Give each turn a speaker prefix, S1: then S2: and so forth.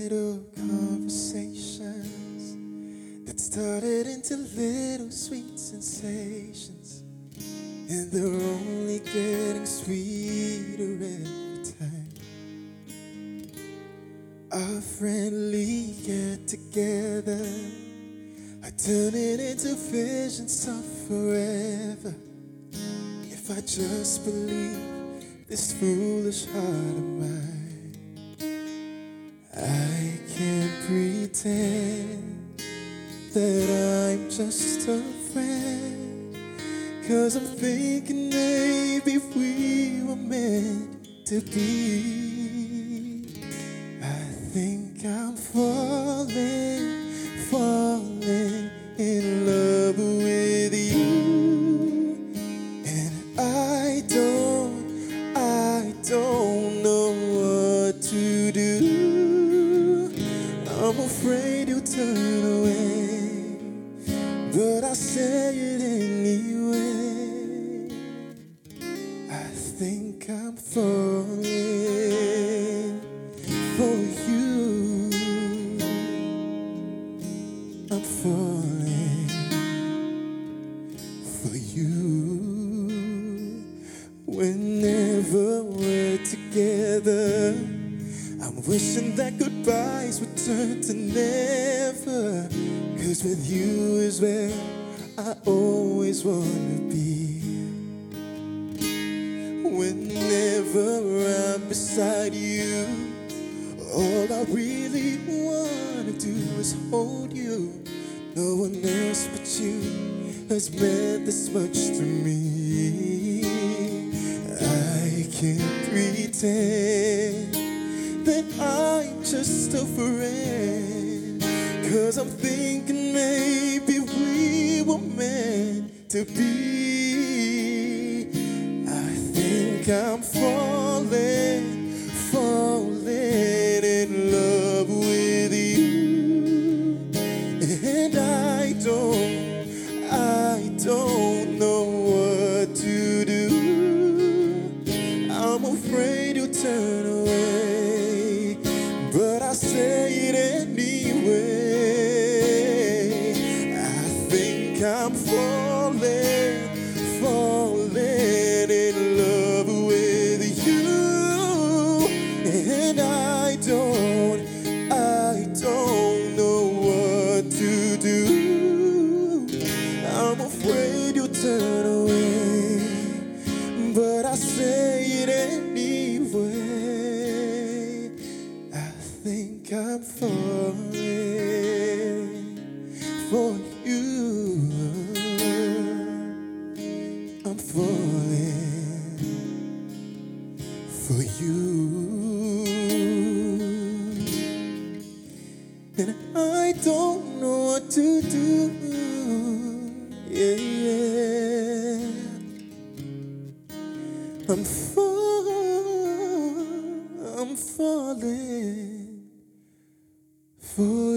S1: little conversations that started into little sweet sensations, and they're only getting sweeter every time. Our friendly get-together are turning into visions of forever. If I just believe this foolish heart of mine, I can't pretend that I'm just a friend, 'cause I'm thinking maybe we were meant to be. I think I'm falling in love with you, and I don't know what to do. I'm afraid you'll turn away, but I'll say it anyway. I think I'm falling for you. I'm falling for you. Whenever we're together, I'm wishing that goodbyes would turn to never, 'cause with you is where I always wanna be. Whenever I'm beside you, all I really wanna do is hold you. No one else but you has meant this much to me. I can't pretend that I'm just a friend, 'cause I'm thinking maybe we were meant to be. I think I'm falling in love with you, and I don't know what to do. I'm afraid you'll turn away, but I say it anyway. I think I'm falling in love with you, and I don't know what to do. I'm afraid you'll turn away, but I say it anyway. I think I'm falling for you. I'm falling for you, and I don't know what to do. Yeah. I'm falling for